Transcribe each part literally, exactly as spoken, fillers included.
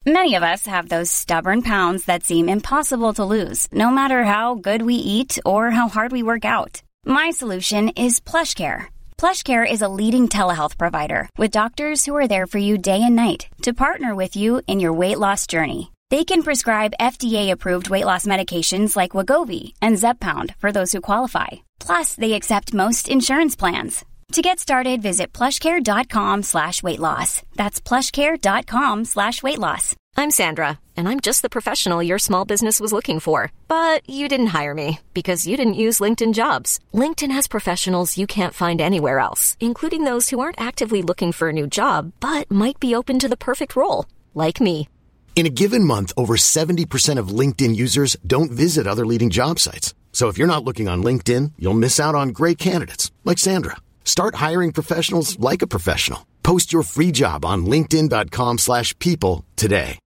Many of us have those stubborn pounds that seem impossible to lose, no matter how good we eat or how hard we work out. My solution is PlushCare. PlushCare is a leading telehealth provider with doctors who are there for you day and night to partner with you in your weight loss journey. They can prescribe F D A-approved weight loss medications like Wegovy and Zepbound for those who qualify. Plus, they accept most insurance plans. To get started, visit plushcare.com slash weight loss. That's plushcare.com slash weight loss. I'm Sandra, and I'm just the professional your small business was looking for. But you didn't hire me because you didn't use LinkedIn Jobs. LinkedIn has professionals you can't find anywhere else, including those who aren't actively looking for a new job, but might be open to the perfect role, like me. In a given month, over seventy percent of LinkedIn users don't visit other leading job sites. So if you're not looking on LinkedIn, you'll miss out on great candidates like Sandra. Start hiring professionals like a professional. Post your free job on linkedin.com slash people today.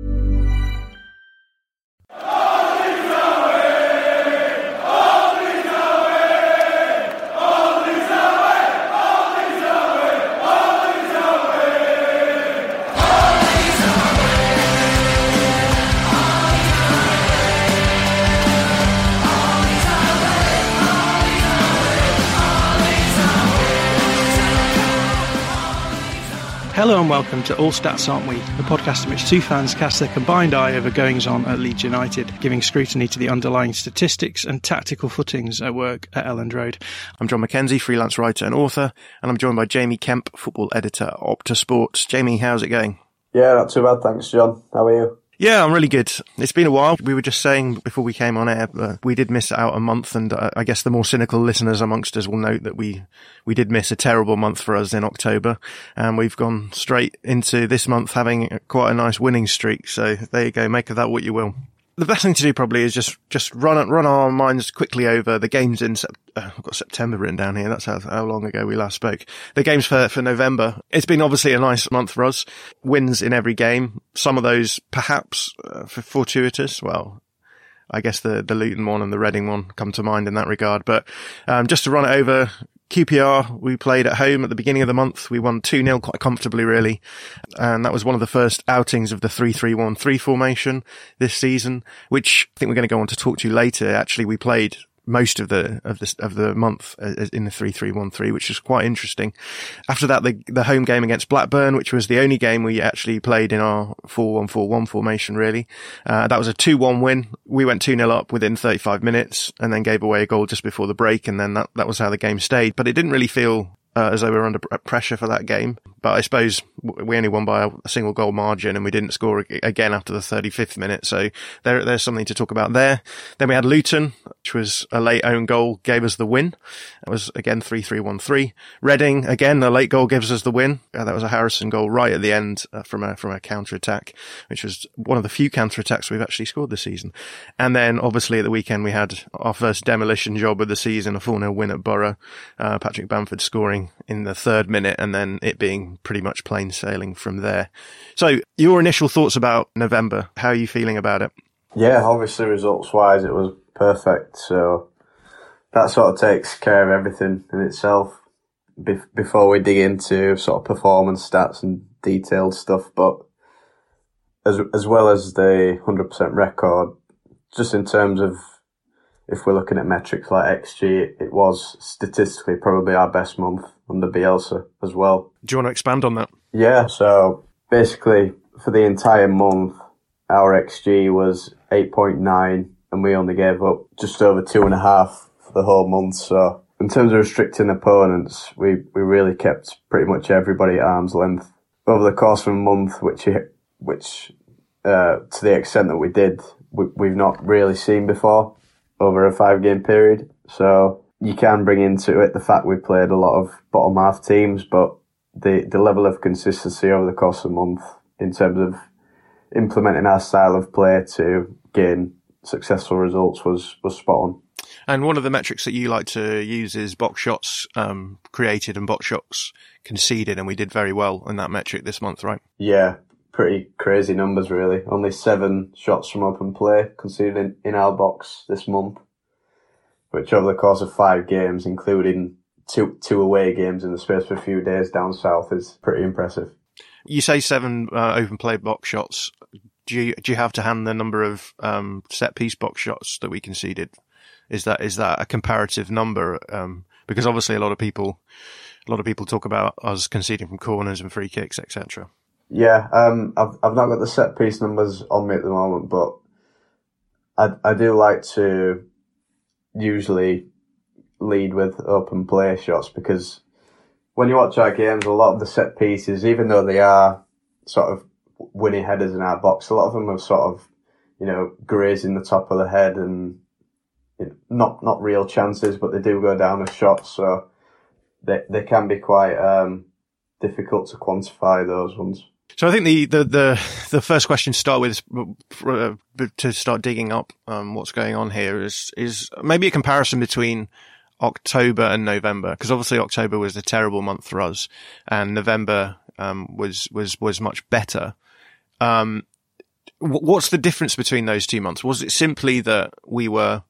Hello and welcome to All Stats Aren't We, the podcast in which two fans cast their combined eye over goings-on at Leeds United, giving scrutiny to the underlying statistics and tactical footings at work at Elland Road. I'm John McKenzie, freelance writer and author, and I'm joined by Jamie Kemp, football editor at Opta Sports. Jamie, how's it going? Yeah, not too bad, thanks, John. How are you? Yeah, I'm really good. It's been a while. We were just saying before we came on air, uh, we did miss out a month, and uh, I guess the more cynical listeners amongst us will note that we we did miss a terrible month for us in October, and we've gone straight into this month having quite a nice winning streak. So there you go, make of that what you will. The best thing to do probably is just, just run run our minds quickly over the games in, uh, I've got September written down here, that's how, how long ago we last spoke. The games for, for November. It's been obviously a nice month for us. Wins in every game. Some of those perhaps uh, fortuitous. Well, I guess the, the Luton one and the Reading one come to mind in that regard. But um, just to run it over, Q P R, we played at home at the beginning of the month. We won two nil quite comfortably, really. And that was one of the first outings of the three three one three formation this season, which I think we're going to go on to talk to you later. Actually, we played most of the of the of the month in the three three one three, which is quite interesting. After that, the the home game against Blackburn, which was the only game we actually played in our four one four one formation, really. Uh, that was a two one win. We went two nil up within thirty-five minutes and then gave away a goal just before the break, and then that, that was how the game stayed. But it didn't really feel uh, as though we were under pressure for that game. But I suppose we only won by a single goal margin, and we didn't score again after the thirty-fifth minute. So there, there's something to talk about there. Then we had Luton, which was a late own goal, gave us the win. That was again three three one three. Reading, again, a late goal gives us the win. Uh, that was a Harrison goal right at the end uh, from a, from a counter attack, which was one of the few counter attacks we've actually scored this season. And then obviously at the weekend we had our first demolition job of the season, a four nil win at Borough. Uh, Patrick Bamford scoring in the third minute, and then it being pretty much plain sailing from there. So your initial thoughts about November, how are you feeling about it? Yeah, obviously results wise it was perfect, so that sort of takes care of everything in itself Be- before we dig into sort of performance stats and detailed stuff. But as as well as the one hundred percent record, just in terms of if we're looking at metrics like X G, it was statistically probably our best month under Bielsa as well. Do you want to expand on that? Yeah, so basically for the entire month, our X G was eight point nine and we only gave up just over two and a half for the whole month. So in terms of restricting opponents, we, we really kept pretty much everybody at arm's length over the course of a month, which, which uh, to the extent that we did, we, we've not really seen before over a five game period. So you can bring into it the fact we played a lot of bottom half teams, but the, the level of consistency over the course of a month in terms of implementing our style of play to gain successful results was, was spot on. And one of the metrics that you like to use is box shots um, created and box shots conceded, and we did very well in that metric this month, right? Yeah, pretty crazy numbers, really. Only seven shots from open play conceded in, in our box this month, which over the course of five games, including two two away games in the space of a few days down south, is pretty impressive. You say seven uh, open play box shots. do you do you have to hand the number of um, set piece box shots that we conceded? Is that is that a comparative number? Um, because obviously a lot of people a lot of people talk about us conceding from corners and free kicks, et cetera. Yeah, um, I've I've not got the set piece numbers on me at the moment, but I I do like to usually lead with open play shots, because when you watch our games, a lot of the set pieces, even though they are sort of winning headers in our box, a lot of them are sort of, you know, grazing the top of the head and you know, not not real chances, but they do go down as shots, so they they can be quite um, difficult to quantify those ones. So I think the, the, the, the first question to start with, is, uh, to start digging up um, what's going on here, is is maybe a comparison between October and November, because obviously October was a terrible month for us, and November um, was was was much better. Um, what's the difference between those two months? Was it simply that we were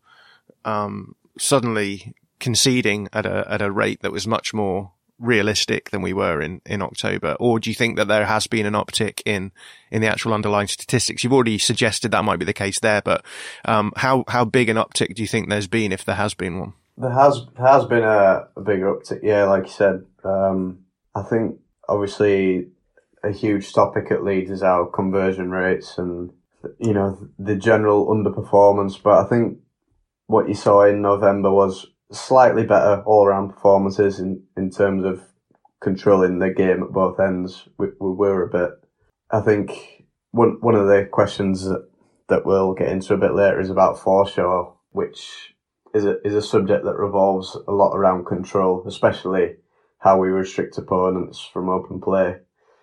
um, suddenly conceding at a at a rate that was much more realistic than we were in, in October? Or do you think that there has been an uptick in, in the actual underlying statistics? You've already suggested that might be the case there, but um, how, how big an uptick do you think there's been, if there has been one? There has has been a, a bigger uptick, yeah, like you said. Um, I think obviously a huge topic at Leeds is our conversion rates and, you know, the general underperformance. But I think what you saw in November was slightly better all-round performances in, in terms of controlling the game at both ends. We, we were a bit, I think one one of the questions that, that we'll get into a bit later is about Forshaw, which is a, is a subject that revolves a lot around control, especially how we restrict opponents from open play.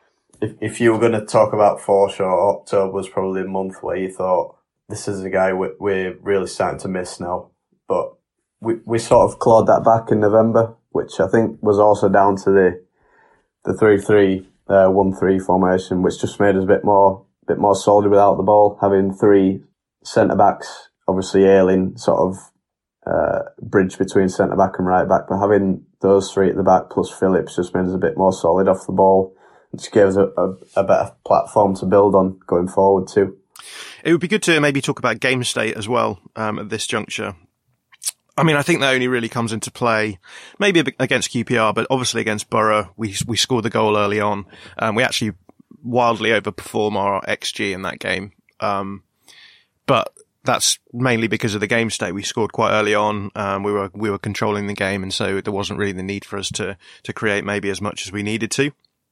If if you were going to talk about Forshaw, October was probably a month where you thought, this is a guy we, we're really starting to miss now. But We we sort of clawed that back in November, which I think was also down to the the three three one three formation, which just made us a bit more bit more solid without the ball. Having three centre backs, obviously Ayling sort of uh, bridge between centre back and right back, but having those three at the back plus Phillips just made us a bit more solid off the ball. It just gave us a, a, a better platform to build on going forward too. It would be good to maybe talk about game state as well um, at this juncture. I mean, I think that only really comes into play maybe against Q P R, but obviously against Borough, we we scored the goal early on. Um, we actually wildly overperform our X G in that game. Um, but that's mainly because of the game state. We scored quite early on. Um, we were we were controlling the game, and so there wasn't really the need for us to to create maybe as much as we needed to.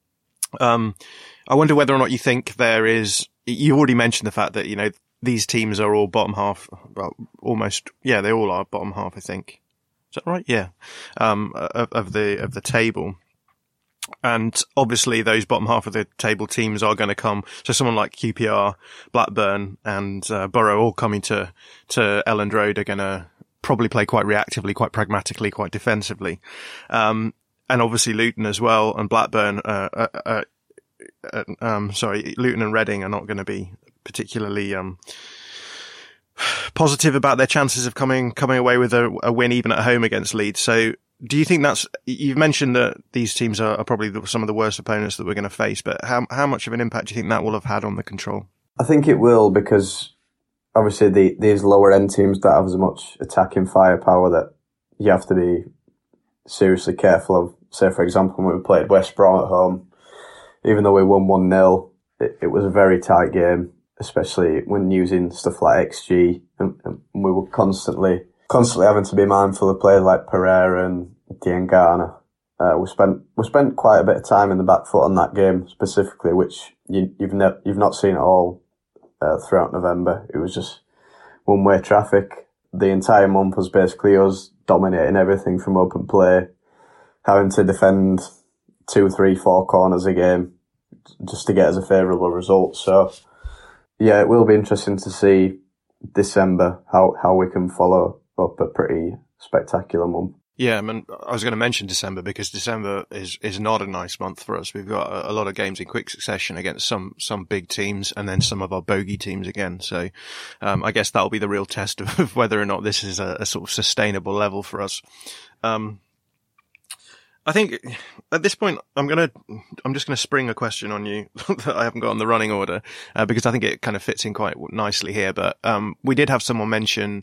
Um, I wonder whether or not you think there is. You already mentioned the fact that, you know, these teams are all bottom half, well, almost, yeah, they all are bottom half, I think. Is that right? Yeah. Um, of, of the, of the table. And obviously those bottom half of the table teams are going to come. So someone like Q P R, Blackburn and uh, Borough all coming to, to Elland Road are going to probably play quite reactively, quite pragmatically, quite defensively. Um, and obviously Luton as well and Blackburn, uh, uh, uh, uh um, sorry, Luton and Reading are not going to be particularly um positive about their chances of coming coming away with a, a win even at home against Leeds. So do you think that's, you've mentioned that these teams are, are probably the, some of the worst opponents that we're going to face, but how how much of an impact do you think that will have had on the control? I think it will, because obviously the, these lower end teams don't have as much attacking firepower that you have to be seriously careful of. Say for example, when we played West Brom at home, even though we won one nil, it, it was a very tight game, especially when using stuff like X G, and, and we were constantly, constantly having to be mindful of players like Pereira and Diangana. Uh, we spent, we spent quite a bit of time in the back foot on that game specifically, which you, you've ne- you've not seen at all, uh, throughout November. It was just one-way traffic. The entire month was basically us dominating everything from open play, having to defend two, three, four corners a game just to get us a favourable result. So, yeah, it will be interesting to see December, how, how we can follow up a pretty spectacular month. Yeah, I mean, I was going to mention December because December is, is not a nice month for us. We've got a, a lot of games in quick succession against some, some big teams and then some of our bogey teams again. So, um, I guess that'll be the real test of, of whether or not this is a, a sort of sustainable level for us. Um, I think at this point, I'm gonna, I'm just gonna spring a question on you that I haven't got on the running order, uh, because I think it kind of fits in quite nicely here. But um, we did have someone mention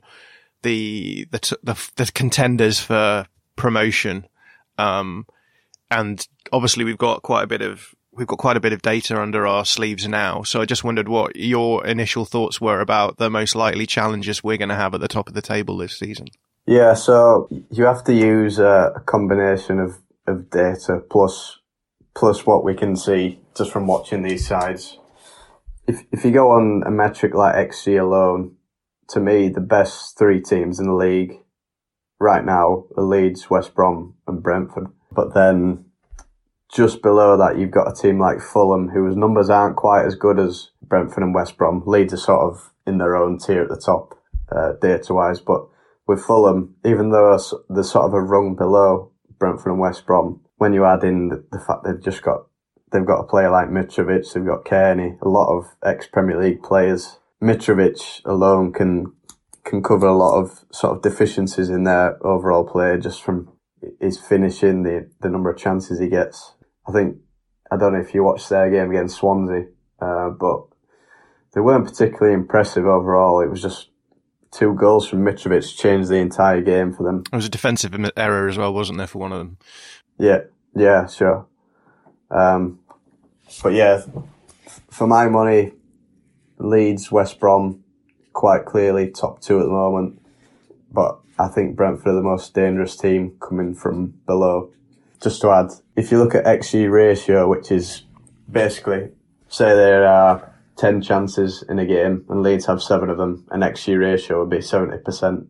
the the the, the contenders for promotion, um, and obviously we've got quite a bit of we've got quite a bit of data under our sleeves now. So I just wondered what your initial thoughts were about the most likely challenges we're going to have at the top of the table this season. Yeah, so you have to use a, a combination of, of data plus plus what we can see just from watching these sides. If if you go on a metric like X G alone, to me the best three teams in the league right now are Leeds, West Brom and Brentford. But then just below that you've got a team like Fulham whose numbers aren't quite as good as Brentford and West Brom. Leeds are sort of in their own tier at the top uh, data-wise, but with Fulham, even though they're sort of a rung below Brentford and West Brom, when you add in the, the fact they've just got, they've got a player like Mitrovic, they've got Kearney, a lot of ex-Premier League players. Mitrovic alone can, can cover a lot of sort of deficiencies in their overall play just from his finishing, the, the number of chances he gets. I think, I don't know if you watched their game against Swansea, uh, but they weren't particularly impressive overall. It was just, two goals from Mitrovic changed the entire game for them. It was a defensive error as well, wasn't there, for one of them? Yeah, yeah, sure. Um, but yeah, for my money, Leeds, West Brom, quite clearly top two at the moment. But I think Brentford are the most dangerous team coming from below. Just to add, if you look at X G ratio, which is basically, say there are ten chances in a game and Leeds have seven of them, an X G ratio would be seventy percent.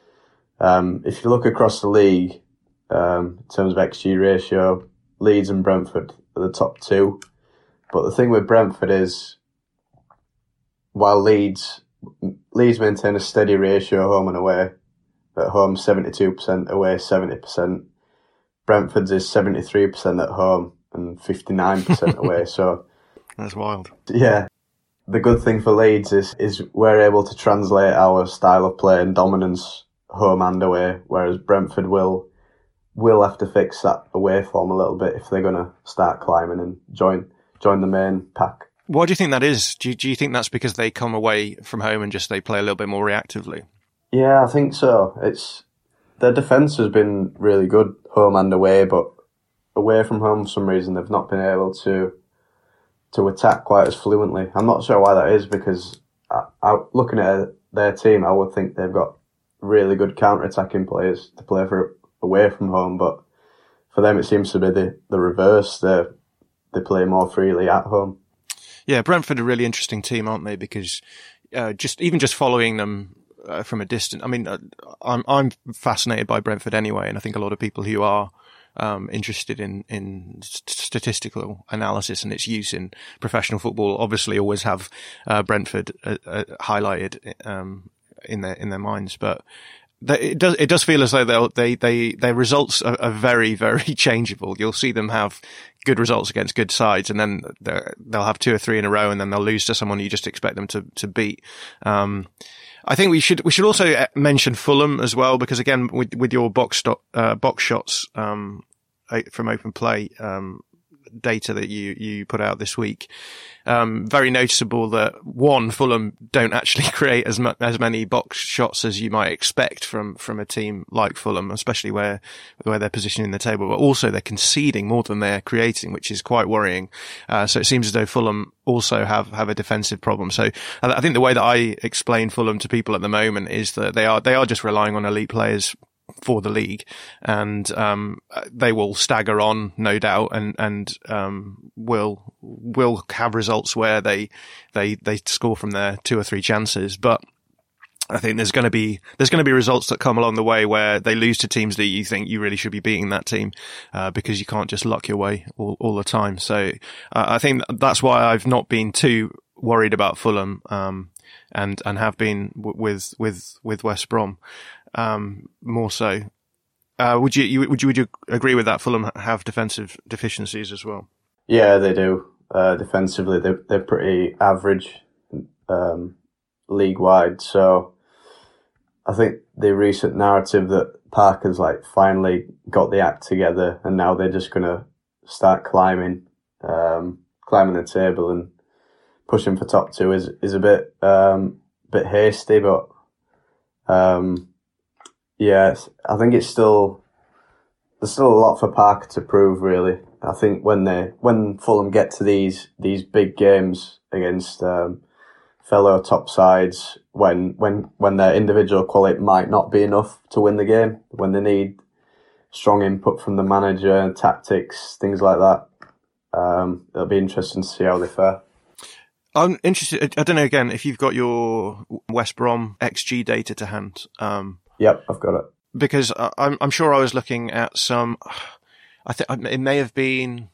Um, if you look across the league, um, in terms of X G ratio, Leeds and Brentford are the top two. But the thing with Brentford is, while Leeds, Leeds maintain a steady ratio home and away, at home seventy-two percent, away seventy percent, Brentford's is seventy-three percent at home and fifty-nine percent away. So that's wild. Yeah. The good thing for Leeds is, is we're able to translate our style of play and dominance home and away, whereas Brentford will will have to fix that away form a little bit if they're going to start climbing and join join the main pack. Why do you think that is? Do you, do you think that's because they come away from home and just they play a little bit more reactively? Yeah, I think so. It's their defence has been really good home and away, but away from home for some reason they've not been able to to attack quite as fluently. I'm not sure why that is, because I, I, looking at their team, I would think they've got really good counter-attacking players to play for away from home, but for them it seems to be the, the reverse. They they play more freely at home. Yeah, Brentford are a really interesting team, aren't they? Because uh, just even just following them uh, from a distance, I mean, uh, I'm I'm fascinated by Brentford anyway, and I think a lot of people who are Um, interested in, in statistical analysis and its use in professional football obviously always have uh, Brentford uh, uh, highlighted um, in their in their minds, but they, it does it does feel as though they'll, they they their results are, are very very changeable. You'll see them have good results against good sides, and then they'll have two or three in a row, and then they'll lose to someone you just expect them to to beat. Um, I think we should we should also mention Fulham as well, because again, with with your box stop, uh, box shots um, from open play um, data that you you put out this week, um, very noticeable that one, Fulham don't actually create as mu- as many box shots as you might expect from from a team like Fulham, especially where where they're positioning the table, but also they're conceding more than they're creating, which is quite worrying. Uh, so it seems as though Fulham also have, have a defensive problem. So I think the way that I explain Fulham to people at the moment is that they are, they are just relying on elite players for the league, and, um, they will stagger on, no doubt, and, and, um, will, will have results where they, they, they score from their two or three chances. But I think there's going to be, there's going to be results that come along the way where they lose to teams that you think you really should be beating that team, uh, because you can't just luck your way all, all the time. So, uh, I think that's why I've not been too worried about Fulham, um, and, and have been w- with, with, with West Brom, um, more so. Uh, would you, you, would you, would you agree with that? Fulham have defensive deficiencies as well? Yeah, they do. Uh, defensively, they're, they're pretty average, um, league wide. So, I think the recent narrative that Parker's like finally got the act together and now they're just going to start climbing, um, climbing the table and pushing for top two is, is a bit, um, bit hasty, but, um, yeah, I think it's still, there's still a lot for Parker to prove, really. I think when they, when Fulham get to these, these big games against, um, fellow top sides, when, when, when their individual quality might not be enough to win the game, when they need strong input from the manager and tactics, things like that, um, it'll be interesting to see how they fare. I'm interested, I don't know, again, if you've got your West Brom X G data to hand. Um, Yep, I've got it. Because I'm, I'm sure I was looking at some, I think it may have been,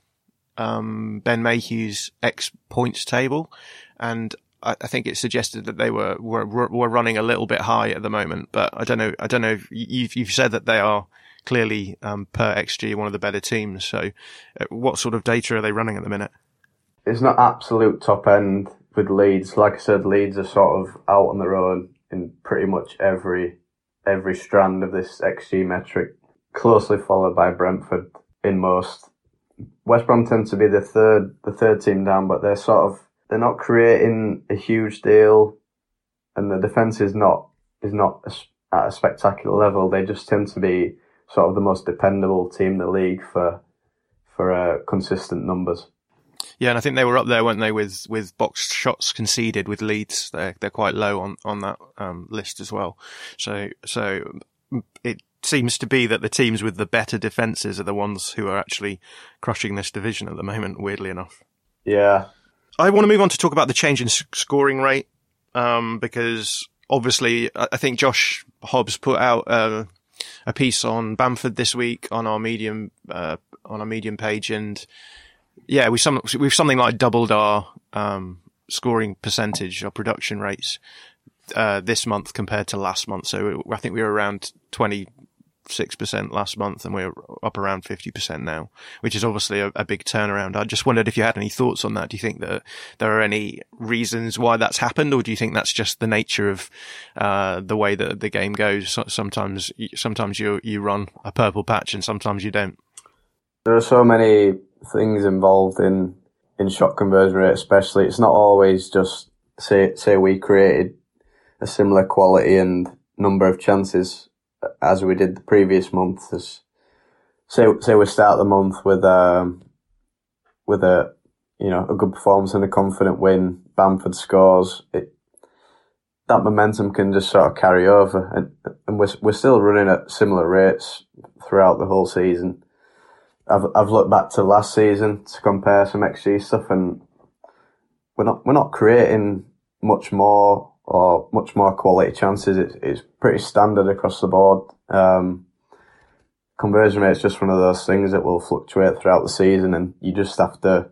um, Ben Mayhew's X points table, and I, I think it suggested that they were, were, were running a little bit high at the moment, but I don't know, I don't know if you've, you've said that they are clearly, um, per X G one of the better teams. So what sort of data are they running at the minute? It's not absolute top end with Leeds. Like I said, Leeds are sort of out on their own in pretty much every every strand of this X G metric, closely followed by Brentford in most. West Brom tend to be the third the third team down, but they're sort of they're not creating a huge deal, and the defence is not is not at a spectacular level. They just tend to be sort of the most dependable team in the league for for uh, consistent numbers. Yeah, and I think they were up there, weren't they, with, with box shots conceded with Leeds. They're, they're quite low on, on that, um, list as well. So, so it seems to be that the teams with the better defences are the ones who are actually crushing this division at the moment, weirdly enough. Yeah. I want to move on to talk about the change in scoring rate, um, because obviously I think Josh Hobbs put out, uh, a piece on Bamford this week on our Medium, uh, on our Medium page, and yeah, we some we've something like doubled our um, scoring percentage or production rates uh, this month compared to last month. So I think we were around twenty-six percent last month, and we're up around fifty percent now, which is obviously a, a big turnaround. I just wondered if you had any thoughts on that. Do you think that there are any reasons why that's happened, or do you think that's just the nature of uh, the way that the game goes? Sometimes, sometimes you you run a purple patch, and sometimes you don't. There are so many things involved in, in shot conversion rate, especially. It's not always just say say we created a similar quality and number of chances as we did the previous month. As, say say we start the month with um with a you know a good performance and a confident win. Bamford scores. It that momentum can just sort of carry over, and and we're we're still running at similar rates throughout the whole season. I've I've looked back to last season to compare some X G stuff, and we're not we're not creating much more or much more quality chances. It's it's pretty standard across the board. Um, conversion rate is just one of those things that will fluctuate throughout the season, and you just have to.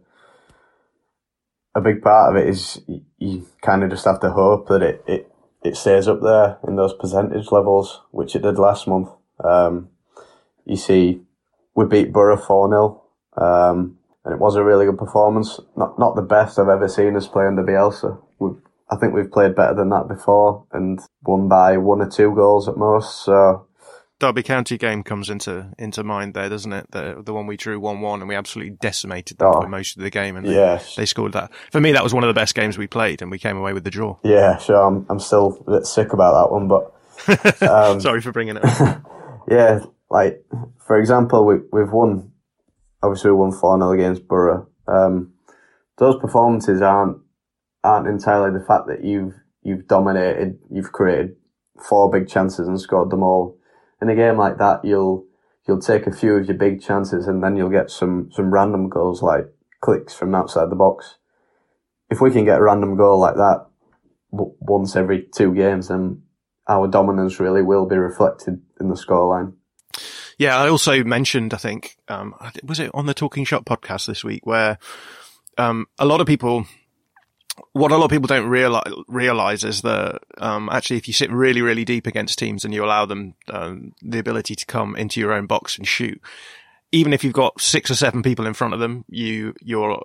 A big part of it is you, you kind of just have to hope that it, it, it stays up there in those percentage levels, which it did last month. Um, you see. We beat Borough four nil, um, and it was a really good performance. Not not the best I've ever seen us play under Bielsa. We've, I think we've played better than that before and won by one or two goals at most. So Derby County game comes into into mind there, doesn't it? The the one we drew one one and we absolutely decimated them oh, for most of the game, and they, yes. they scored that. For me, that was one of the best games we played, and we came away with the draw. Yeah, sure. I'm I'm still a bit sick about that one, but um, sorry for bringing it up. Yeah. Like, for example, we, we've won, obviously we won four nil against Borough. Um, those performances aren't, aren't entirely the fact that you've, you've dominated, you've created four big chances and scored them all. In a game like that, you'll, you'll take a few of your big chances and then you'll get some, some random goals like clicks from outside the box. If we can get a random goal like that w- once every two games, then our dominance really will be reflected in the scoreline. Yeah, I also mentioned, I think, um, was it on the Talking Shop podcast this week, where um, a lot of people, what a lot of people don't realize, realize is that um, actually if you sit really, really deep against teams and you allow them um, the ability to come into your own box and shoot, even if you've got six or seven people in front of them, you, you're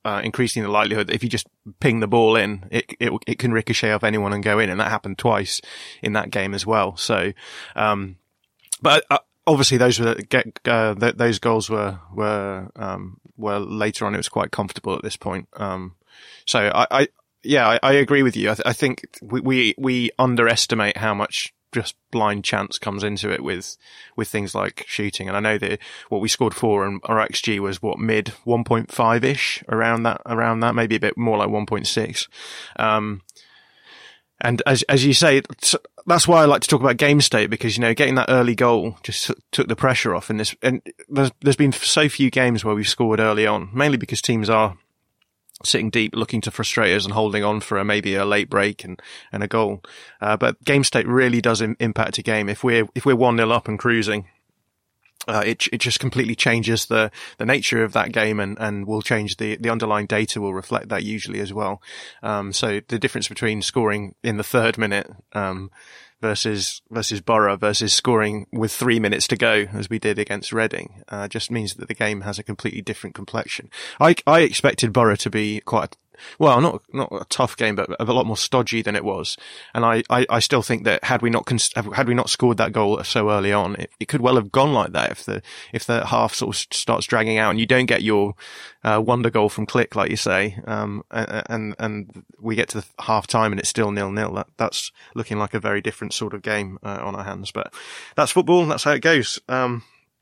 uh, increasing the likelihood that if you just ping the ball in, it, it, it can ricochet off anyone and go in. And that happened twice in that game as well. So, um, but uh, obviously those were, uh, th- those goals were, were, um, were later on. It was quite comfortable at this point. Um, so I, I yeah, I, I agree with you. I, th- I think we, we, we underestimate how much just blind chance comes into it with, with things like shooting. And I know that what we scored for and our X G was what, mid one point five ish, around that, around that, maybe a bit more like one point six. Um, and as, as you say, that's why I like to talk about game state, because, you know, getting that early goal just took the pressure off in this. And there's, there's been so few games where we've scored early on, mainly because teams are sitting deep, looking to frustrate us and holding on for a, maybe a late break and, and a goal. Uh, but game state really does im- impact a game. If we're, if we're one nil up and cruising, uh, it, it just completely changes the, the nature of that game, and, and will change the, the underlying data will reflect that usually as well. Um, so the difference between scoring in the third minute, um, versus, versus Borough versus scoring with three minutes to go, as we did against Reading, uh, just means that the game has a completely different complexion. I, I expected Borough to be quite a, well, not, not a tough game, but a lot more stodgy than it was. And I, I, I still think that had we not, cons- had we not scored that goal so early on, it, it could well have gone like that if the, if the half sort of starts dragging out and you don't get your, uh, wonder goal from Klich, like you say, um, and, and we get to the half time and it's still nil nil. That, that's looking like a very different sort of game, uh, on our hands, but that's football. That's how it goes. Um,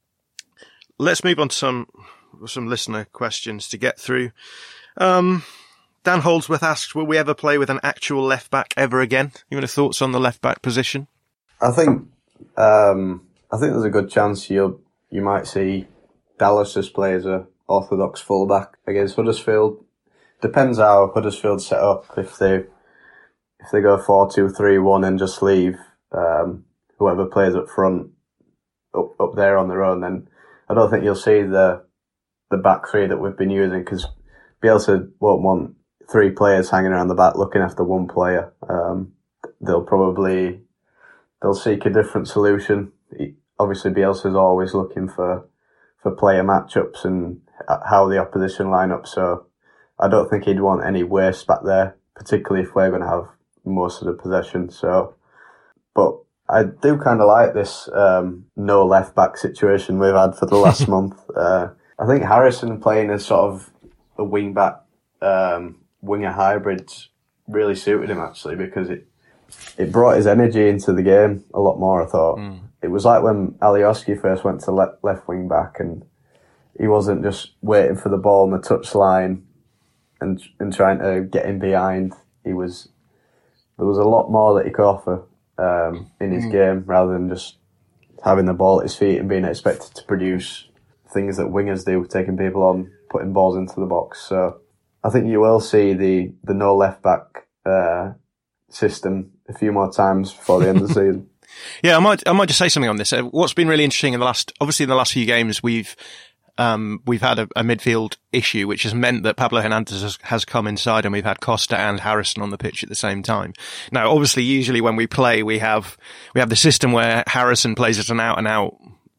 let's move on to some, some listener questions to get through. Um, Dan Holdsworth asks, will we ever play with an actual left back ever again? You have any thoughts on the left back position? I think, um, I think there's a good chance you you might see Dallas just play as a orthodox fullback against Huddersfield. Depends how Huddersfield set up. If they if they go four two three one and just leave um, whoever plays up front up up there on their own, then I don't think you'll see the the back three that we've been using, because Bielsa won't want three players hanging around the back looking after one player. Um, they'll probably, they'll seek a different solution. He, obviously Bielsa's always looking for, for player matchups and how the opposition line up. So I don't think he'd want any waste back there, particularly if we're going to have most of the possession. So, but I do kind of like this, um, no left back situation we've had for the last month. Uh, I think Harrison playing as sort of a wing back, um, winger hybrids really suited him, actually, because it it brought his energy into the game a lot more, I thought. Mm. It was like when Alioski first went to le- left wing back, and he wasn't just waiting for the ball on the touchline and and trying to get in behind. He was there was a lot more that he could offer um, in his mm. game, rather than just having the ball at his feet and being expected to produce things that wingers do, taking people on, putting balls into the box. So I think you will see the, the no left back uh, system a few more times before the end of the season. Yeah, I might I might just say something on this. Uh, what's been really interesting in the last, obviously in the last few games, we've um, we've had a, a midfield issue, which has meant that Pablo Hernandez has, has come inside, and we've had Costa and Harrison on the pitch at the same time. Now, obviously, usually when we play, we have we have the system where Harrison plays as an out and out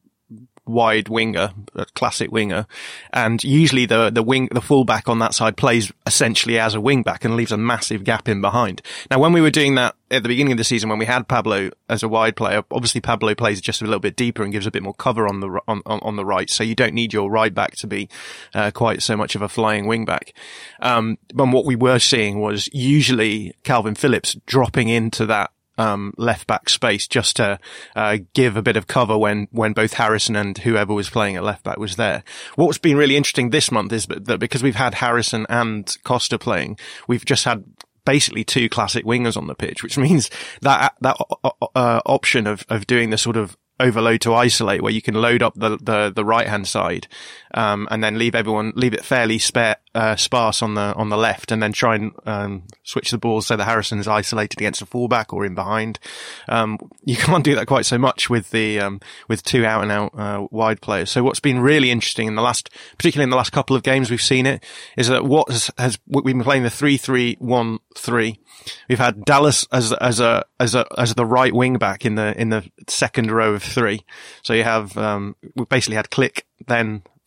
wide winger, a classic winger, and usually the the wing the fullback on that side plays essentially as a wing back and leaves a massive gap in behind. Now, when we were doing that at the beginning of the season, when we had Pablo as a wide player, obviously Pablo plays just a little bit deeper and gives a bit more cover on the on on, on the right, so you don't need your right back to be uh, quite so much of a flying wing back. Um, but what we were seeing was usually Calvin Phillips dropping into that um left back space just to uh give a bit of cover when when both Harrison and whoever was playing at left back was there. What's been really interesting this month is that because we've had Harrison and Costa playing, we've just had basically two classic wingers on the pitch, which means that that uh, option of of doing the sort of overload to isolate, where you can load up the the, the right hand side um and then leave everyone leave it fairly spare uh, sparse on the on the left, and then try and um switch the balls so that Harrison's isolated against a fullback or in behind. Um you can't do that quite so much with the um with two out and out uh, wide players. So what's been really interesting in the last, particularly in the last couple of games we've seen it, is that what has, has we've been playing the three three one three. We've had Dallas as as a as a as the right wing back in the in the second row of three. So you have um we basically had Klich, then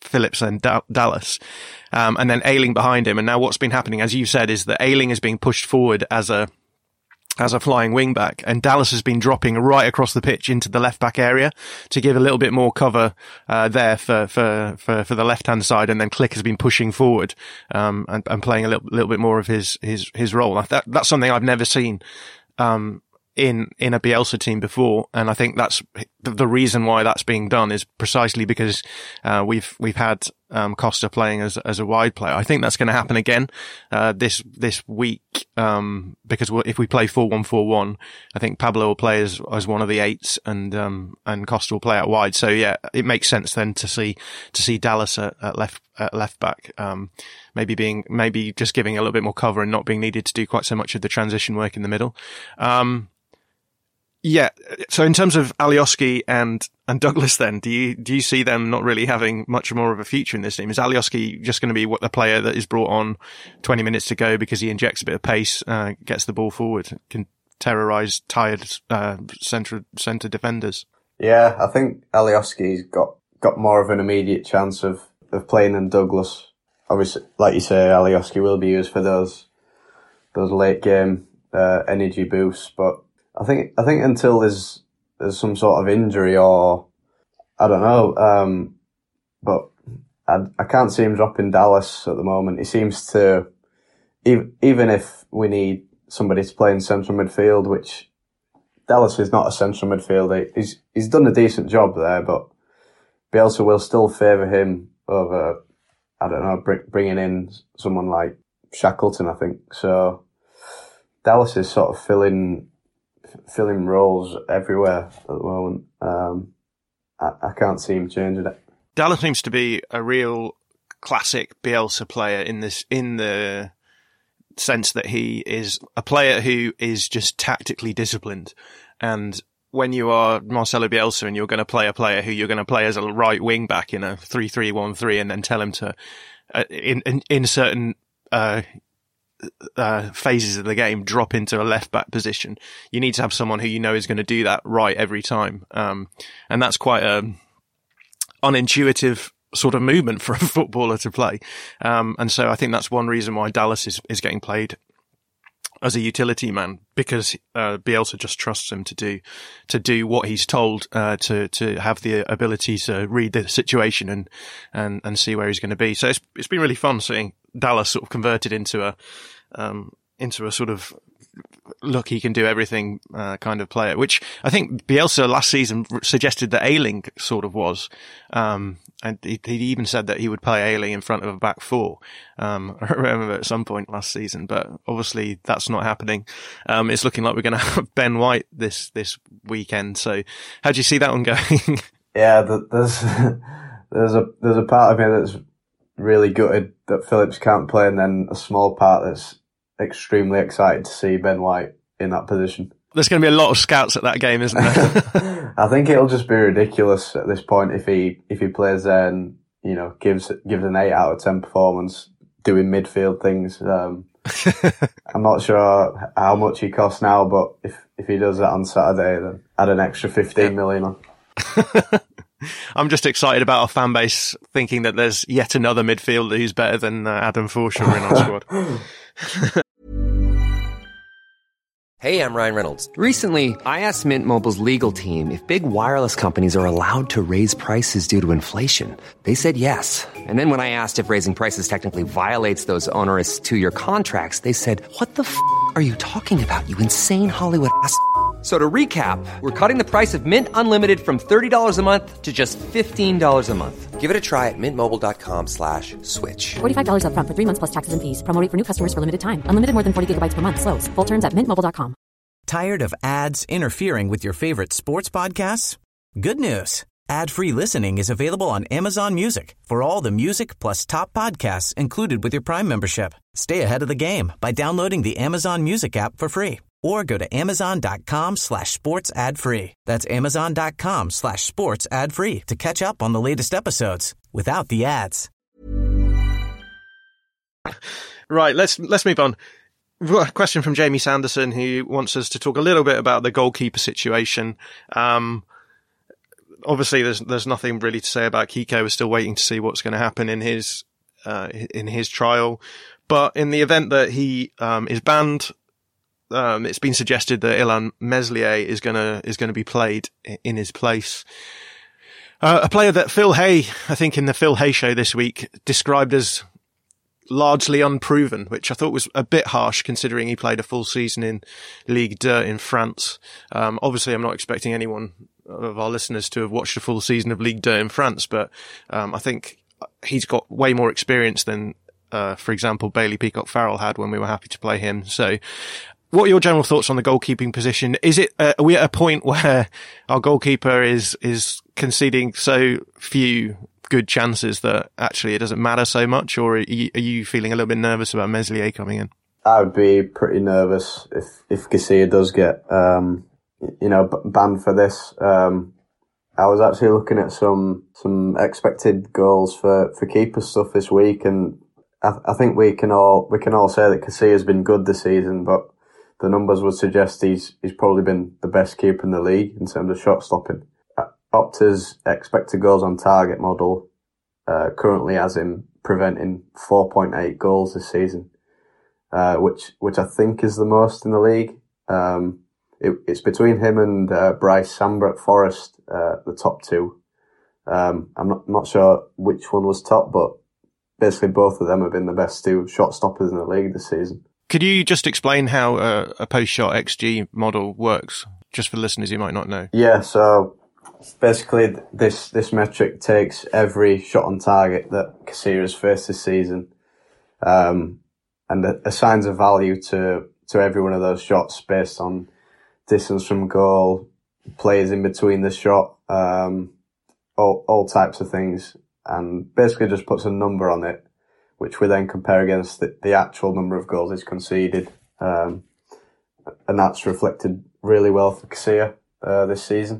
Phillips and da- Dallas, um, and then Ayling behind him. And now what's been happening, as you said, is that Ayling is being pushed forward as a as a flying wing back, and Dallas has been dropping right across the pitch into the left back area to give a little bit more cover uh, there for for for, for the left hand side, and then Klich has been pushing forward um, and, and playing a little little bit more of his his his role. That that's something I've never seen um in in a Bielsa team before, and I think that's the reason why that's being done is precisely because uh, we've we've had um, Costa playing as as a wide player. I think that's going to happen again uh, this this week um, because if we play four one four one, I think Pablo will play as as one of the eights, and um, and Costa will play out wide. So yeah, it makes sense then to see to see Dallas at, at left at left back, um, maybe being maybe just giving a little bit more cover and not being needed to do quite so much of the transition work in the middle. Um, Yeah. So in terms of Alioski and, and Douglas then, do you, do you see them not really having much more of a future in this team? Is Alioski just going to be what the player that is brought on twenty minutes to go because he injects a bit of pace, uh, gets the ball forward, can terrorize tired, uh, center, center defenders? Yeah, I think Alioski's got, got more of an immediate chance of, of playing than Douglas. Obviously, like you say, Alioski will be used for those, those late game, uh, energy boosts, but I think I think until there's there's some sort of injury or I don't know, um, but I I can't see him dropping Dallas at the moment. He seems to, even even if we need somebody to play in central midfield, which Dallas is not a central midfielder. He's he's done a decent job there, but Bielsa will still favour him over I don't know bringing in someone like Shackleton. I think so. Dallas is sort of filling. filling roles everywhere at the moment. Um, I, I can't see him changing it. Dallas seems to be a real classic Bielsa player in this, in the sense that he is a player who is just tactically disciplined. And when you are Marcelo Bielsa and you're going to play a player who you're going to play as a right wing back in a three three one three and then tell him to, uh, in, in, in certain, uh, Uh, phases of the game drop into a left back position, you need to have someone who you know is going to do that right every time. Um, and that's quite a unintuitive sort of movement for a footballer to play. Um, and so I think that's one reason why Dallas is, is getting played as a utility man, because uh, Bielsa just trusts him to do to do what he's told, uh, to to have the ability to read the situation and and and see where he's going to be. So it's it's been really fun seeing Dallas sort of converted into a um into a sort of look, he can do everything uh, kind of player, which I think Bielsa last season suggested that Ayling sort of was. Um, and he, he even said that he would play Ayling in front of a back four. Um, I remember at some point last season, but obviously that's not happening. Um, it's looking like we're going to have Ben White this, this weekend. So how do you see that one going? Yeah, there's, there's a, there's a part of me that's really gutted that Phillips can't play, and then a small part that's extremely excited to see Ben White in that position. There's going to be a lot of scouts at that game, isn't there? I think it'll just be ridiculous at this point if he if he plays there and, you know, gives gives an eight out of ten performance doing midfield things. Um, I'm not sure how much he costs now, but if if he does that on Saturday, then add an extra fifteen million on. I'm just excited about our fan base thinking that there's yet another midfielder who's better than uh, Adam Forshaw in our squad. Hey, I'm Ryan Reynolds. Recently, I asked Mint Mobile's legal team if big wireless companies are allowed to raise prices due to inflation. They said yes. And then when I asked if raising prices technically violates those onerous two-year contracts, they said, what the f*** are you talking about, you insane Hollywood ass f- So to recap, we're cutting the price of Mint Unlimited from thirty dollars a month to just fifteen dollars a month. Give it a try at mintmobile.com slash switch. forty-five dollars up front for three months plus taxes and fees. Promo rate for new customers for limited time. Unlimited more than forty gigabytes per month. Slows full terms at mint mobile dot com. Tired of ads interfering with your favorite sports podcasts? Good news. Ad-free listening is available on Amazon Music for all the music plus top podcasts included with your Prime membership. Stay ahead of the game by downloading the Amazon Music app for free or go to amazon.com slash sports ad free. That's amazon.com slash sports ad free to catch up on the latest episodes without the ads. Right, let's let's move on. A question from Jamie Sanderson, who wants us to talk a little bit about the goalkeeper situation. Um, obviously there's there's nothing really to say about Kiko. We're still waiting to see what's going to happen in his uh, in his trial. But in the event that he um, is banned, um, it's been suggested that Illan Meslier is gonna is going to be played in his place. Uh, a player that Phil Hay, I think in the Phil Hay show this week, described as largely unproven, which I thought was a bit harsh considering he played a full season in Ligue two in France. Um, obviously I'm not expecting anyone of our listeners to have watched a full season of Ligue two in France, but um, I think he's got way more experience than, uh, for example, Bailey Peacock-Farrell had when we were happy to play him. So what are your general thoughts on the goalkeeping position? Is it, uh, are we at a point where our goalkeeper is, is conceding so few good chances that actually it doesn't matter so much, or are you, are you feeling a little bit nervous about Meslier coming in? I would be pretty nervous if, if Casilla does get, um, you know, banned for this. Um, I was actually looking at some, some expected goals for, for keeper stuff this week, and I, I think we can all, we can all say that Casilla's been good this season, but the numbers would suggest he's, he's probably been the best keeper in the league in terms of shot stopping. Opta's expected goals on target model uh, currently has him preventing four point eight goals this season, uh, which which I think is the most in the league. Um, it, it's between him and uh, Bryce Samba at Forest, uh, the top two. Um, I'm not not sure which one was top, but basically both of them have been the best two shot stoppers in the league this season. Could you just explain how uh, a post-shot X G model works, just for listeners who might not know? Yeah, so basically, this this metric takes every shot on target that Casilla has faced this season, um, and assigns a value to to every one of those shots based on distance from goal, players in between the shot, um, all all types of things, and basically just puts a number on it, which we then compare against the, the actual number of goals he's conceded, um, and that's reflected really well for Casilla uh, this season.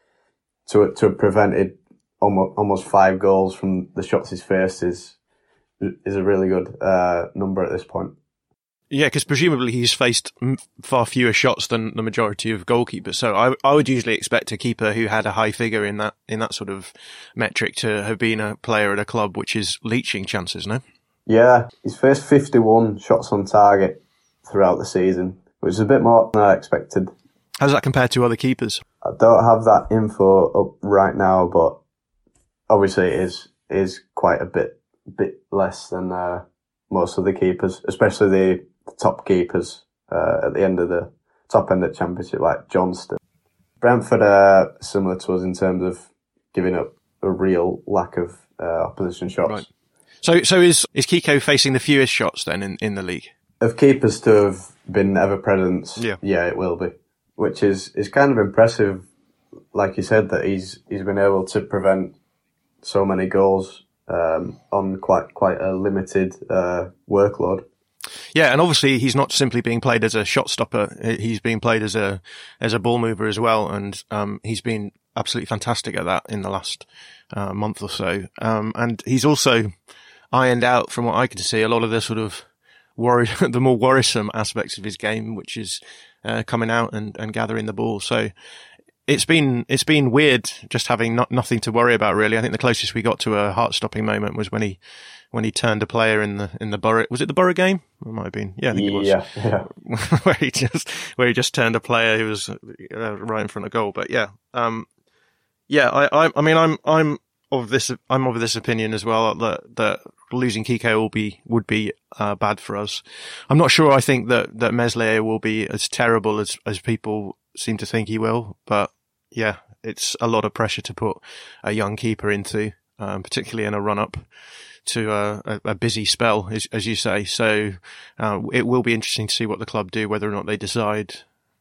To to have prevented almost almost five goals from the shots he's faced is is a really good uh, number at this point. Yeah, because presumably he's faced far fewer shots than the majority of goalkeepers. So I I would usually expect a keeper who had a high figure in that in that sort of metric to have been a player at a club which is leeching chances. No. Yeah, he's faced fifty-one shots on target throughout the season, which is a bit more than I expected. How does that compare to other keepers? I don't have that info up right now, but obviously it is is quite a bit bit less than uh, most of the keepers, especially the, the top keepers uh, at the end of the top end of the championship, like Johnston. Brentford are similar to us in terms of giving up a real lack of uh, opposition shots. Right. So, so is is Kiko facing the fewest shots then in, in the league? Of keepers to have been ever present, yeah, yeah, it will be. Which is, is kind of impressive, like you said, that he's he's been able to prevent so many goals um, on quite quite a limited uh, workload. Yeah, and obviously he's not simply being played as a shot stopper; he's being played as a as a ball mover as well, and um, he's been absolutely fantastic at that in the last uh, month or so. Um, and he's also ironed out, from what I can see, a lot of the sort of worry, the more worrisome aspects of his game, which is Uh, coming out and, and gathering the ball. So it's been it's been weird just having not, nothing to worry about really. I think the closest we got to a heart stopping moment was when he when he turned a player in the in the Borough. Was it the Borough game? It might have been. Yeah, I think it was. Yeah, yeah. where he just where he just turned a player who was uh, right in front of goal. But yeah, um, yeah. I, I I mean I'm I'm of this I'm of this opinion as well that that losing Kiko will be would be uh, bad for us. I'm not sure. I think that that Meslier will be as terrible as as people seem to think he will. But yeah, it's a lot of pressure to put a young keeper into, um, particularly in a run up to uh, a, a busy spell, as, as you say. So uh, it will be interesting to see what the club do, whether or not they decide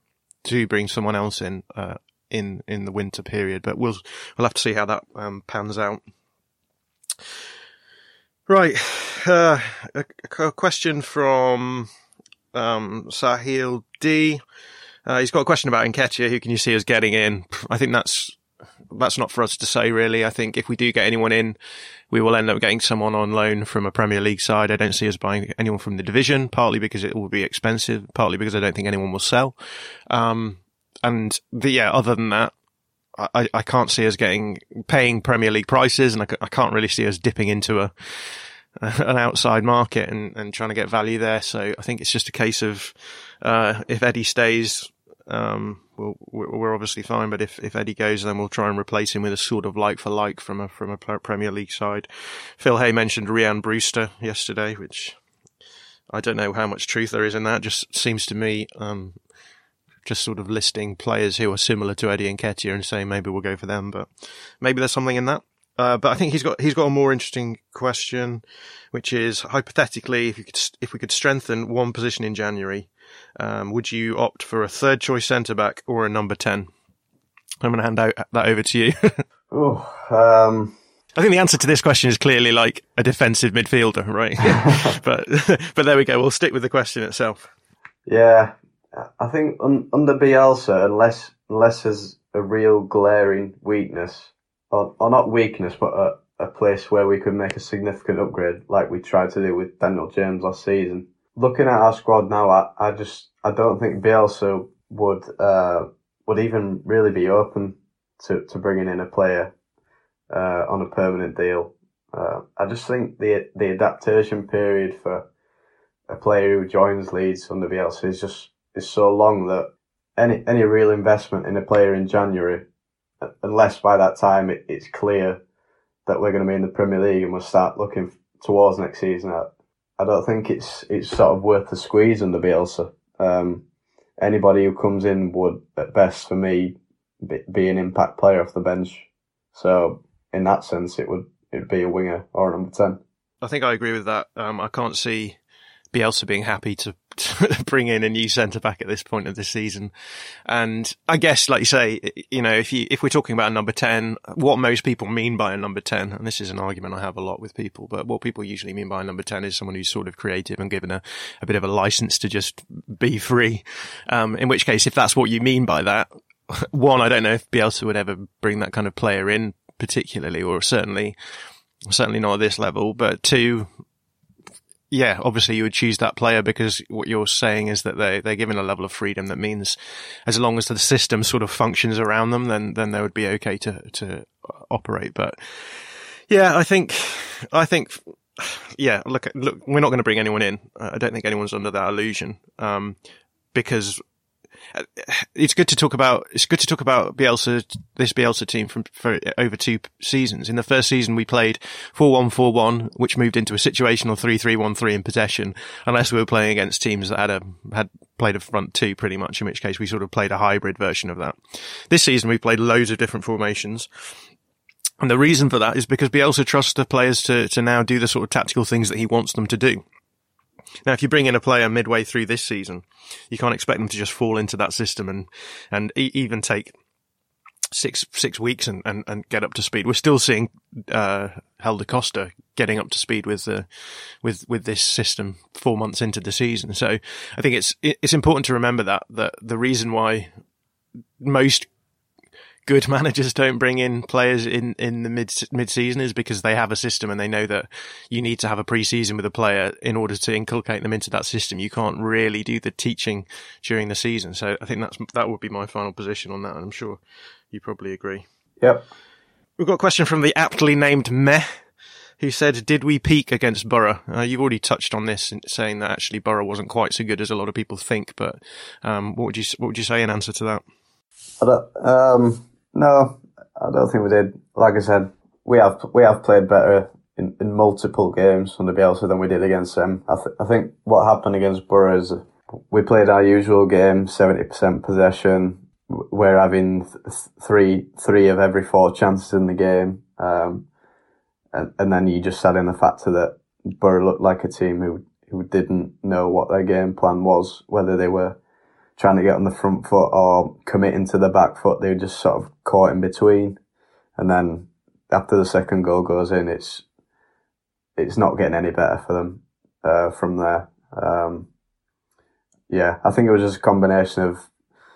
to bring someone else in uh, in in the winter period. But we'll we'll have to see how that um, pans out. Right, uh, a, a question from um, Sahil D. Uh, he's got a question about Nketiah. Who can you see us getting in? I think that's that's not for us to say, really. I think if we do get anyone in, we will end up getting someone on loan from a Premier League side. I don't see us buying anyone from the division, partly because it will be expensive, partly because I don't think anyone will sell. Um, and the, yeah, other than that, I, I can't see us getting paying Premier League prices, and I, I can't really see us dipping into a, a an outside market and, and trying to get value there. So I think it's just a case of uh, if Eddie stays, um, we'll, we're obviously fine. But if, if Eddie goes, then we'll try and replace him with a sort of like for like from a from a Premier League side. Phil Hay mentioned Rhian Brewster yesterday, which I don't know how much truth there is in that. Just seems to me. Um, just sort of listing players who are similar to Eddie Nketiah and saying maybe we'll go for them, but maybe there's something in that. Uh, but I think he's got he's got a more interesting question, which is hypothetically, if you could if we could strengthen one position in January, um, would you opt for a third choice centre back or a number ten? I'm going to hand out that over to you. oh, um, I think the answer to this question is clearly like a defensive midfielder, right? but but there we go. We'll stick with the question itself. Yeah. I think un, under Bielsa, unless unless there's a real glaring weakness, or, or not weakness, but a, a place where we could make a significant upgrade, like we tried to do with Daniel James last season. Looking at our squad now, I, I just I don't think Bielsa would uh, would even really be open to, to bringing in a player uh, on a permanent deal. Uh, I just think the the adaptation period for a player who joins Leeds under Bielsa is just is so long that any any real investment in a player in January, unless by that time it, it's clear that we're going to be in the Premier League and we'll start looking towards next season, I, I don't think it's it's sort of worth the squeeze under Bielsa. Um, anybody who comes in would, at best for me, be, be an impact player off the bench. So in that sense, it would it would be a winger or a number ten. I think I agree with that. Um, I can't see Bielsa being happy to, to bring in a new centre back at this point of the season. And I guess, like you say, you know, if you, if we're talking about a number ten, what most people mean by a number ten, and this is an argument I have a lot with people, but what people usually mean by a number ten is someone who's sort of creative and given a, a bit of a license to just be free. Um, in which case, if that's what you mean by that, one, I don't know if Bielsa would ever bring that kind of player in particularly, or certainly, certainly not at this level, but two, yeah, obviously you would choose that player because what you're saying is that they, they're given a level of freedom that means as long as the system sort of functions around them, then, then they would be okay to, to operate. But yeah, I think, I think, yeah, look, look, we're not going to bring anyone in. I don't think anyone's under that illusion. Um, because it's good to talk about, it's good to talk about Bielsa, this Bielsa team from, for over two seasons. In the first season, we played four one four one, which moved into a situational three three one three in possession, unless we were playing against teams that had a, had played a front two pretty much, in which case we sort of played a hybrid version of that. This season, we played loads of different formations. And the reason for that is because Bielsa trusts the players to, to now do the sort of tactical things that he wants them to do. Now, if you bring in a player midway through this season, you can't expect them to just fall into that system and, and e- even take six, six weeks and, and, and get up to speed. We're still seeing, uh, Helder Costa getting up to speed with, uh, with, with this system four months into the season. So I think it's, it's important to remember that, that the reason why most good managers don't bring in players in, in the mid, mid-season is because they have a system and they know that you need to have a pre-season with a player in order to inculcate them into that system. You can't really do the teaching during the season. So I think that's, that would be my final position on that. And I'm sure you probably agree. Yep. We've got a question from the aptly named Meh, who said, did we peak against Borough? Uh, you've already touched on this, saying that actually Borough wasn't quite so good as a lot of people think, but, um, what would you, what would you say in answer to that? I don't, um, No, I don't think we did. Like I said, we have we have played better in, in multiple games under Bielsa than we did against them. I, th- I think what happened against Borough is we played our usual game, seventy percent possession. We're having th- three three of every four chances in the game, um, and and then you just add in the factor that Borough looked like a team who who didn't know what their game plan was, whether they were trying to get on the front foot or committing to the back foot. They were just sort of caught in between. And then after the second goal goes in, it's it's not getting any better for them uh, from there. Um, yeah, I think it was just a combination of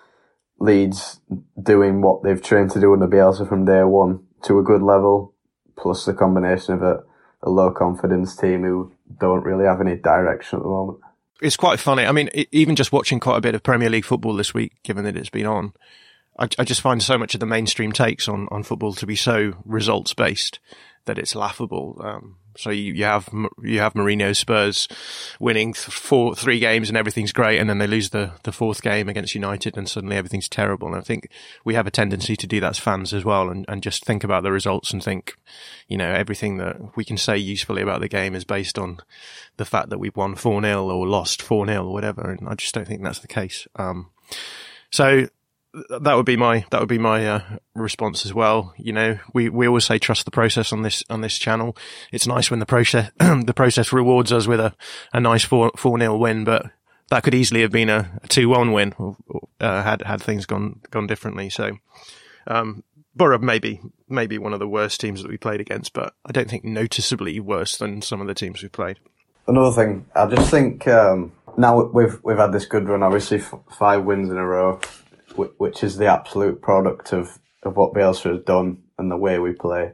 Leeds doing what they've trained to do under Bielsa from day one to a good level, plus the combination of a, a low confidence team who don't really have any direction at the moment. It's quite funny. I mean, even just watching quite a bit of Premier League football this week, given that it's been on, I, I just find so much of the mainstream takes on, on football to be so results based that it's laughable. Um, so you, you have you have Mourinho's Spurs winning four three games and everything's great, and then they lose the, the fourth game against United and suddenly everything's terrible. And I think we have a tendency to do that as fans as well, and, and just think about the results and think, you know, everything that we can say usefully about the game is based on the fact that we've won four nil or lost four nil or whatever. And I just don't think that's the case. Um, so that would be my that would be my uh, response as well. You know, we we always say trust the process on this on this channel. It's nice when the process the process rewards us with a a nice four four nil win, but that could easily have been a, a two one win uh, had had things gone gone differently. So um, Borough maybe maybe one of the worst teams that we played against, but I don't think noticeably worse than some of the teams we played. Another thing, I just think um, now we've we've had this good run, obviously f- five wins in a row, which is the absolute product of, of what Bielsa has done and the way we play.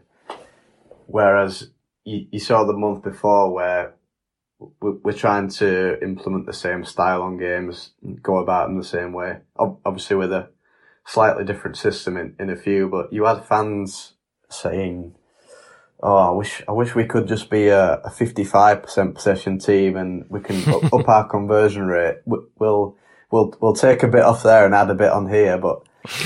Whereas you, you saw the month before where we're trying to implement the same style on games, go about them the same way, obviously with a slightly different system in, in a few, but you had fans saying, oh, I wish I wish we could just be a, a fifty-five percent possession team and we can up, up our conversion rate. We'll We'll we'll take a bit off there and add a bit on here, but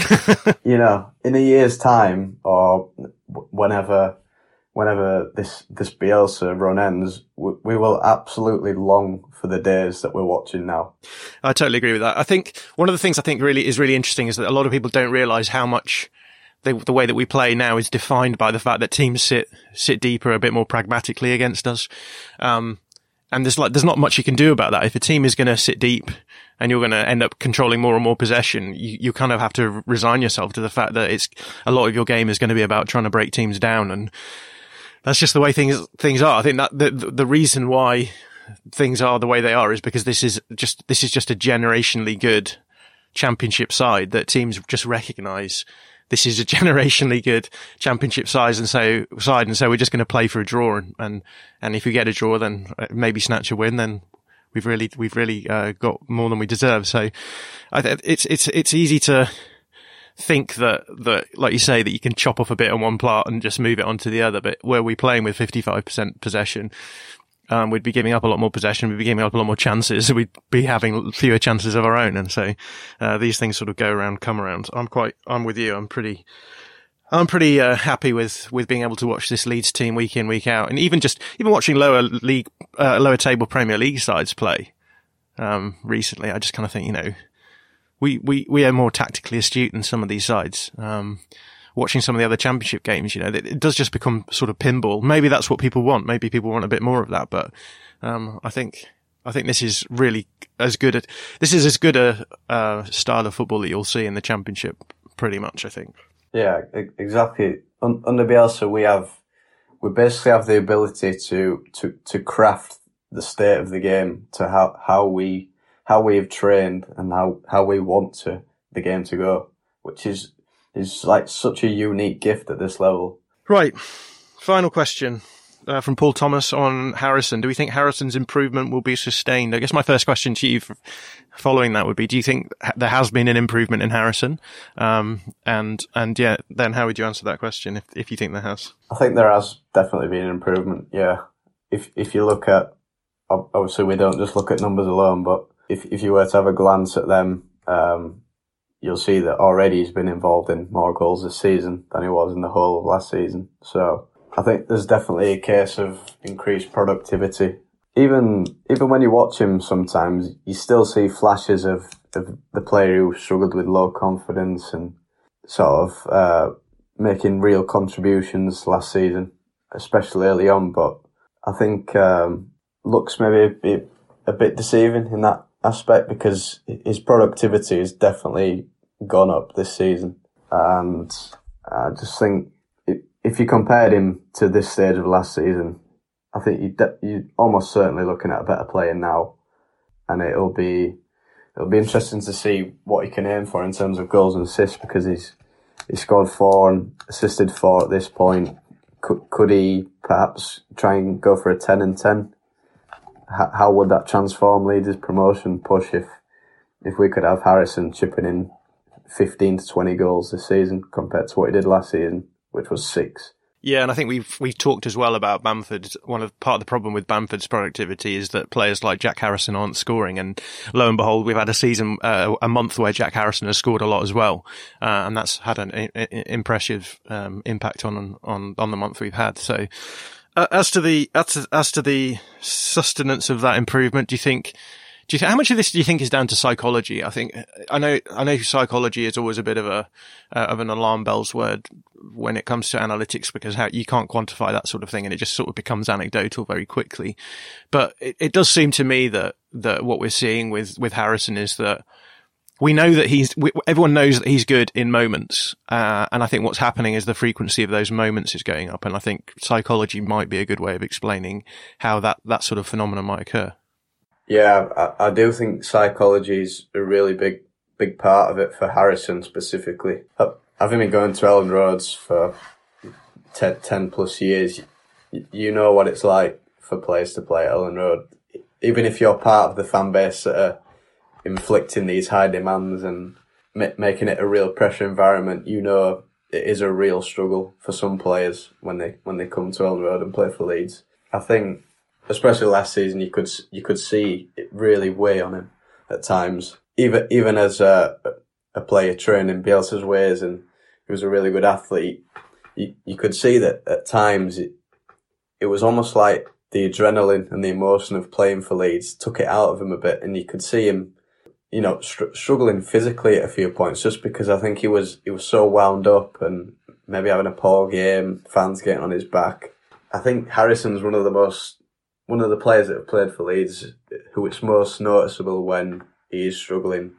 you know, in a year's time or whenever whenever this this Bielsa run ends, we, we will absolutely long for the days that we're watching now. I totally agree with that. I think one of the things I think really is really interesting is that a lot of people don't realise how much they, the way that we play now is defined by the fact that teams sit sit deeper, a bit more pragmatically against us. Um, and there's like there's not much you can do about that. If a team is going to sit deep and you're going to end up controlling more and more possession, you, you kind of have to resign yourself to the fact that it's a lot of your game is going to be about trying to break teams down, and that's just the way things things are. I think that the the reason why things are the way they are is because this is just this is just a generationally good championship side that teams just recognise. This is a generationally good championship size and so side, and so we're just going to play for a draw, and, and and if we get a draw, then maybe snatch a win, then we've really we've really uh, got more than we deserve. So I th- it's it's it's easy to think that that like you say that you can chop off a bit on one part and just move it onto the other. But were we playing with fifty-five percent possession, um, we'd be giving up a lot more possession, we'd be giving up a lot more chances, we'd be having fewer chances of our own. And so, uh, these things sort of go around, come around. I'm quite, I'm with you. I'm pretty, I'm pretty, uh, happy with, with being able to watch this Leeds team week in, week out. And even just, even watching lower league, uh, lower table Premier League sides play, um, recently, I just kind of think, you know, we, we, we are more tactically astute than some of these sides. Um, watching some of the other championship games, you know, it, it does just become sort of pinball. Maybe that's what people want. Maybe people want a bit more of that, but, um, I think, I think this is really as good at, this is as good a, uh, style of football that you'll see in the championship, pretty much, I think. Yeah, exactly. Un- under Bielsa, we have, we basically have the ability to, to, to craft the state of the game to how, how we, how we have trained and how, how we want to, the game to go, which is, is like such a unique gift at this level. Right. Final question uh, from Paul Thomas on Harrison. Do we think Harrison's improvement will be sustained? I guess my first question to you following that would be, do you think there has been an improvement in Harrison? Um, and, and yeah, then how would you answer that question if, if you think there has? I think there has definitely been an improvement. Yeah. If, if you look at, obviously we don't just look at numbers alone, but if, if you were to have a glance at them, um, you'll see that already he's been involved in more goals this season than he was in the whole of last season. So I think there's definitely a case of increased productivity. Even even when you watch him sometimes, you still see flashes of, of the player who struggled with low confidence and sort of uh, making real contributions last season, especially early on. But I think um, looks maybe a bit, a bit deceiving in that aspect because his productivity has definitely gone up this season. And I just think if you compared him to this stage of last season, I think you'd, de- you're almost certainly looking at a better player now. And it'll be it'll be interesting to see what he can aim for in terms of goals and assists because he's he scored four and assisted four at this point. Could, could he perhaps try and go for a ten and ten? How would that transform Leeds' promotion push if if we could have Harrison chipping in fifteen to twenty goals this season compared to what he did last season, which was six. Yeah, and I think we've we've talked as well about Bamford. One of part of the problem with Bamford's productivity is that players like Jack Harrison aren't scoring, and lo and behold, we've had a season, uh, a month where Jack Harrison has scored a lot as well, uh, and that's had an I- I- impressive um, impact on on on the month we've had. So, uh, as to the as to, as to the sustenance of that improvement, do you think? Do you th- how much of this do you think is down to psychology? I think I know I know psychology is always a bit of a uh, of an alarm bells word when it comes to analytics, because how you can't quantify that sort of thing, and it just sort of becomes anecdotal very quickly. But it, it does seem to me that that what we're seeing with with Harrison is that we know that he's we, everyone knows that he's good in moments, uh, and I think what's happening is the frequency of those moments is going up, and I think psychology might be a good way of explaining how that that sort of phenomenon might occur. Yeah, I, I do think psychology is a really big, big part of it for Harrison specifically. Having been going to Elland Roads for ten, ten plus years, you, you know what it's like for players to play at Elland Road. Even if you're part of the fan base that are inflicting these high demands and ma- making it a real pressure environment, you know it is a real struggle for some players when they when they come to Elland Road and play for Leeds. I think, especially last season, you could you could see it really weigh on him at times. Even even as a, a player trained in Bielsa's ways, and he was a really good athlete, you, you could see that at times it, it was almost like the adrenaline and the emotion of playing for Leeds took it out of him a bit, and you could see him, you know, str- struggling physically at a few points, just because I think he was he was so wound up and maybe having a poor game, fans getting on his back. I think Harrison's one of the most one of the players that have played for Leeds who it's most noticeable when he is struggling,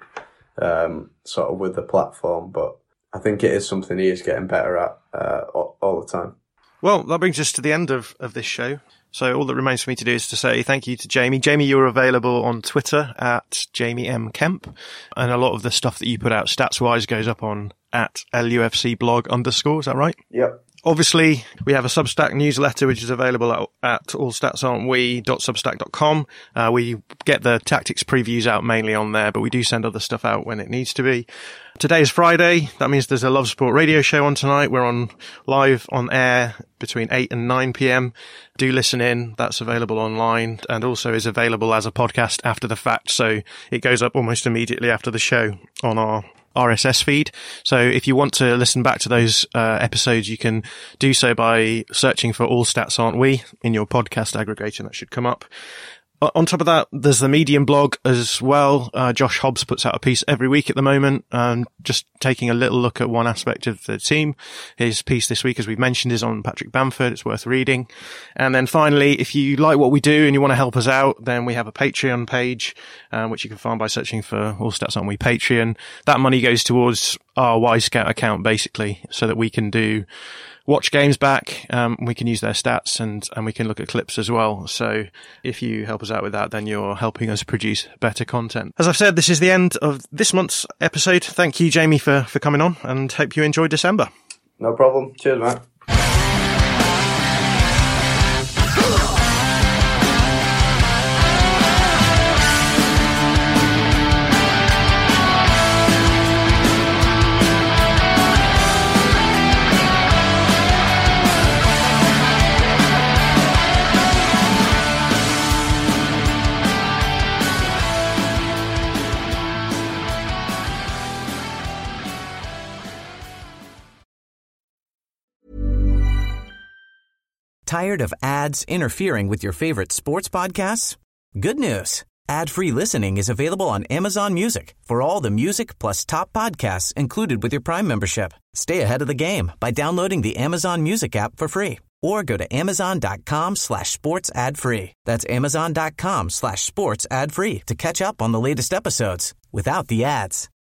um, sort of with the platform. But I think it is something he is getting better at uh, all, all the time. Well, that brings us to the end of, of this show. So all that remains for me to do is to say thank you to Jamie. Jamie, you're available on Twitter at Jamie M. Kemp. And a lot of the stuff that you put out stats-wise goes up on at L U F C blog underscore. Is that right? Yep. Obviously, we have a Substack newsletter, which is available at, at all stats aren't we dot substack dot com. Uh, we get the tactics previews out mainly on there, but we do send other stuff out when it needs to be. Today is Friday. That means there's a Love Sport radio show on tonight. We're on live on air between eight and nine p.m. Do listen in. That's available online and also is available as a podcast after the fact. So it goes up almost immediately after the show on our R S S feed. So if you want to listen back to those uh, episodes, you can do so by searching for All Stats Aren't We in your podcast aggregator. That should come up. On top of that, there's the Medium blog as well. Uh, Josh Hobbs puts out a piece every week at the moment, um, just taking a little look at one aspect of the team. His piece this week, as we've mentioned, is on Patrick Bamford. It's worth reading. And then finally, if you like what we do and you want to help us out, then we have a Patreon page, um, which you can find by searching for All Stats Aren't We Patreon. That money goes towards our Y Scout account, basically, so that we can do watch games back. Um, we can use their stats and, and we can look at clips as well. So if you help us out with that, then you're helping us produce better content. As I've said, this is the end of this month's episode. Thank you, Jamie, for, for coming on, and hope you enjoyed December. No problem. Cheers, Matt. Tired of ads interfering with your favorite sports podcasts? Good news. Ad-free listening is available on Amazon Music for all the music plus top podcasts included with your Prime membership. Stay ahead of the game by downloading the Amazon Music app for free or go to amazon.com slash sports ad free. That's amazon.com slash sports ad free to catch up on the latest episodes without the ads.